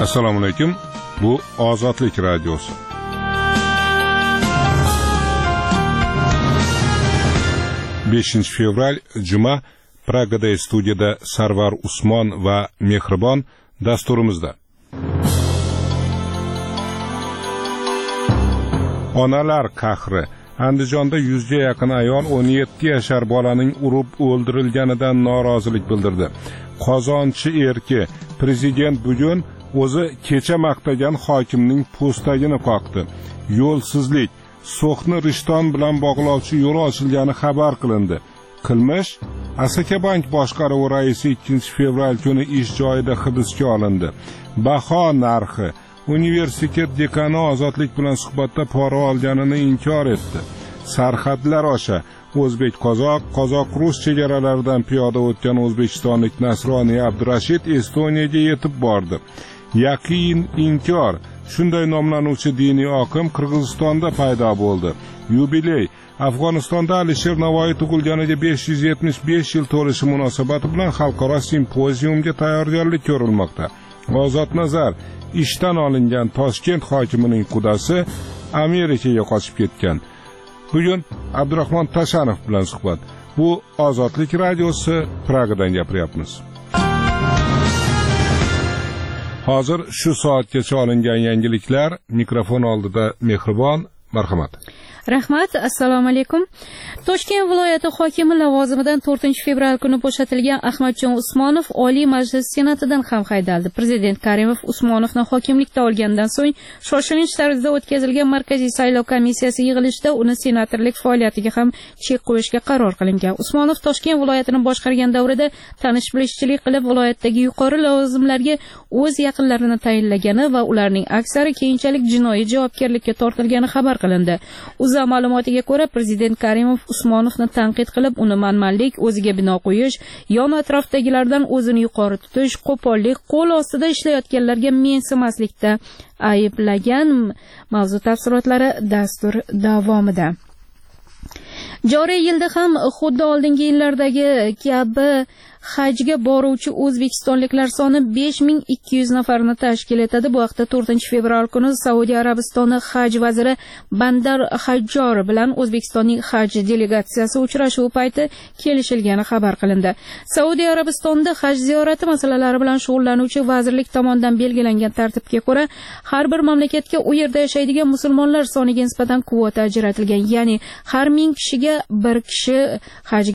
Assalomu alaykum. Bu Ozodlik radiosi. Fevral Juma Pragada studiyada Sarvar Usmon va Mehribon dasturimizda. Onalar qahri. Andijonda 100 ga yaqin ayol 17 yashar bolaning urib o'ldirilganidan norozilik bildirdi. Qozonchi erki prezident bugun o'zi kecha maqtagan hokimning postagini qoqdi. Yo'lsizlik, So'xni Rishton bilan bog'lovchi yo'l ochilgani xabar qilindi. Qilmish Asakabank boshqaruvi raisi 2 fevral kuni ish joyida hibsga olindi. Baho narxi. Universitet dekani Ozodlik bilan suhbatda pora olganini inkor etdi. Sarhadlar osha o'zbek-qozoq, qozoq-rus chegaralaridan piyoda o'tgan o'zbekistonlik Nasroniy Abdurashid Estoniyaga yetib bordi. Yaqin inkor shunday nomlanuvchi diniy oqim Qirg'izistonda paydo bo'ldi. Yubiley Afg'onistonda Alisher Navoiy tug'ilganiga 575 yil to'lishi munosabati bilan xalqaro simpoziumga tayyorgarlik ko'rilmoqda. Ozod nazar ishdan olingan Toshkent hokimining qudasi Amerikaga qochib ketgan. Bugun Abdurahmon Tashanov bilan suhbat. Bu Ozodlik radiosi, Pragadan gapiryapmiz. Hozir shu soatgacha olingan yangiliklar. Mikrofon oldida Mehribon, marhamat. Rahmat, assalomu alaykum. Toshkent viloyati hokimi lavozimidan 4-fevral kuni bo'shatilgan Ahmadjon Usmonov Oliy Majlis Senatidan ham haydaldi. Prezident Karimov Usmonovni hokimlikda olgandan so'ng shoshilinch tarzda o'tkazilgan Markaziy saylov komissiyasi yig'ilishida uni senatorlik faoliyatiga ham chek qo'yishga qaror qilingan. Usmonov Toshkent viloyatini boshqargan davrida tanish-bilishchilik qilib viloyatdagi yuqori lavozimlarga o'z yaqinlarini tayinlagani va ularning aksari keyinchalik jinoiy javobgarlikka tortilgani xabar qilindi. O'zA ma'lumotiga ko'ra, prezident Karimov Usmonovni tanqid qilib, uni manmanlik, o'ziga bino qo'yish, yon atrofdagilardan o'zini yuqori tutish, qo'pollik, qo'l ostida ishlayotganlarga mensimaslikda ayblagan. Mavzu tafsilotlari dastur davomida. Joriy yilda ham xuddi oldingi yillardagi kabi hajga boruvchi o'zbekistonliklar soni 5200 nafarni tashkil etadi. Bu haqda 4-fevral kuni Saudiya Arabistoni haj vaziri Bandar Hajjor bilan O'zbekistonning haj delegatsiyasi uchrashuvi payti kelishilgani xabar qilindi. Saudiya Arabistonida haj ziyorati masalalari bilan shug'ullanuvchi vazirlik tomonidan belgilangan tartibga ko'ra, har bir mamlakatga u yerda yashaydigan musulmonlar soniga nisbatan kvota ajratilgan, ya'ni har 1000 kishiga bir kishi hajga